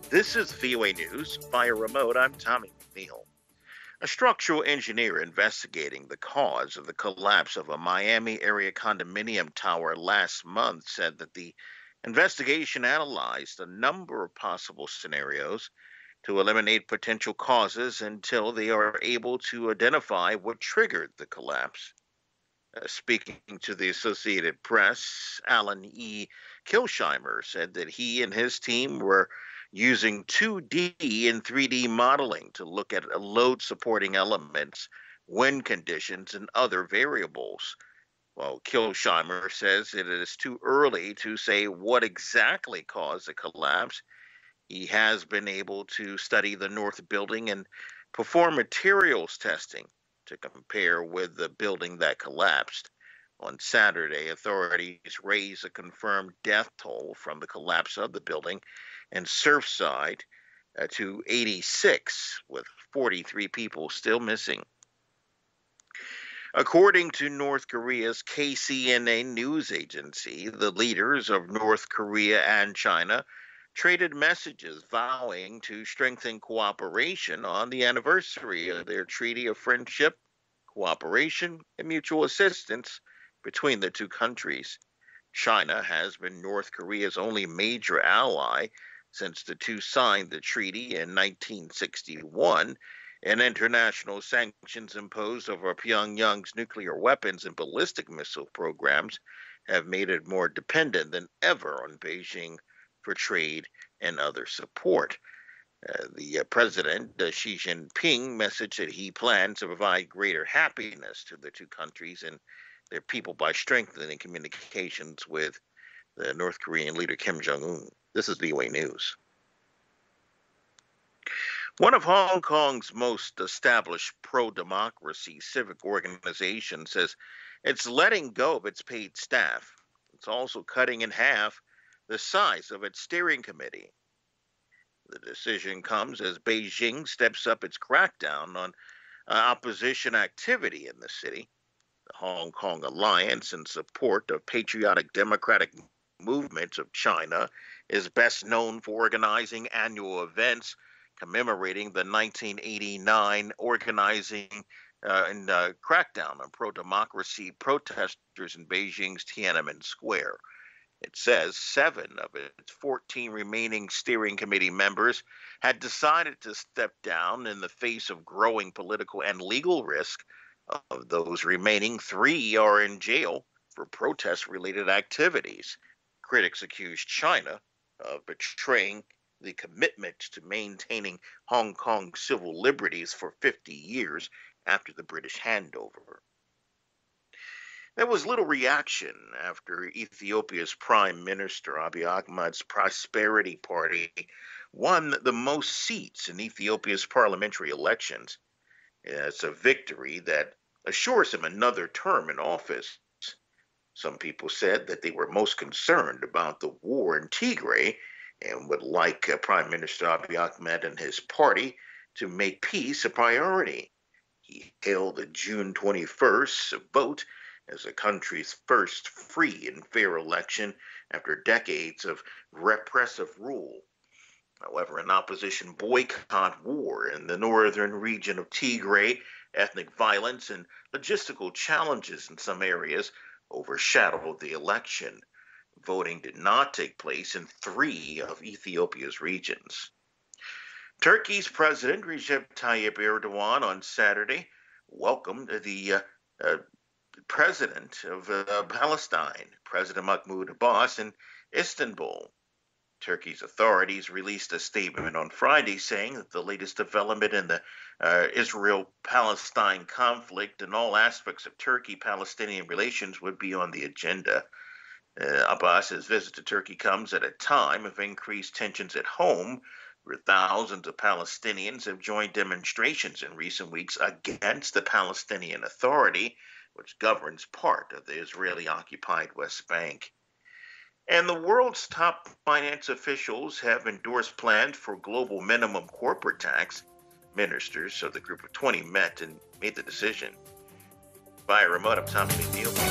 This is VOA News. Via remote, I'm Tommy Neal. A structural engineer investigating the cause of the collapse of a Miami area condominium tower last month said that the investigation analyzed a number of possible scenarios to eliminate potential causes until they are able to identify what triggered the collapse. Speaking to the Associated Press, Alan E. Kilsheimer said that he and his team were using 2D and 3D modeling to look at load supporting elements, wind conditions, and other variables. While Kilsheimer says it is too early to say what exactly caused the collapse, he has been able to study the North Building and perform materials testing to compare with the building that collapsed. On Saturday, authorities raised a confirmed death toll from the collapse of the building in Surfside to 86, with 43 people still missing. According to North Korea's KCNA news agency, the leaders of North Korea and China traded messages vowing to strengthen cooperation on the anniversary of their treaty of friendship, cooperation, and mutual assistance between the two countries. China has been North Korea's only major ally since the two signed the treaty in 1961, and international sanctions imposed over Pyongyang's nuclear weapons and ballistic missile programs have made it more dependent than ever on Beijing for trade and other support. The president, Xi Jinping, messaged that he plans to provide greater happiness to the two countries and their people by strengthening communications with the North Korean leader Kim Jong-un. This is VOA News. One of Hong Kong's most established pro-democracy civic organizations says it's letting go of its paid staff. It's also cutting in half the size of its steering committee. The decision comes as Beijing steps up its crackdown on opposition activity in the city. The Hong Kong Alliance, in support of patriotic democratic movements of China, is best known for organizing annual events commemorating the 1989 organizing and crackdown on pro-democracy protesters in Beijing's Tiananmen Square. It says 7 of its 14 remaining steering committee members had decided to step down in the face of growing political and legal risk. Of those remaining, 3 are in jail for protest-related activities. Critics accuse China of betraying the commitment to maintaining Hong Kong's civil liberties for 50 years after the British handover. There was little reaction after Ethiopia's Prime Minister Abiy Ahmed's Prosperity Party won the most seats in Ethiopia's parliamentary elections. It's a victory that assures him another term in office. Some people said that they were most concerned about the war in Tigray and would like Prime Minister Abiy Ahmed and his party to make peace a priority. He hailed the June 21st vote as the country's first free and fair election after decades of repressive rule. However, an opposition boycott war in the northern region of Tigray, ethnic violence, and logistical challenges in some areas overshadowed the election. Voting did not take place in 3 of Ethiopia's regions. Turkey's President Recep Tayyip Erdogan on Saturday welcomed the president of Palestine, President Mahmoud Abbas, in Istanbul. Turkey's authorities released a statement on Friday saying that the latest development in the Israel-Palestine conflict and all aspects of Turkey-Palestinian relations would be on the agenda. Abbas's visit to Turkey comes at a time of increased tensions at home, where thousands of Palestinians have joined demonstrations in recent weeks against the Palestinian Authority, which governs part of the Israeli-occupied West Bank. And the world's top finance officials have endorsed plans for global minimum corporate tax. Ministers of the Group of 20 met and made the decision. Via remote, I'm Tommy McNeil.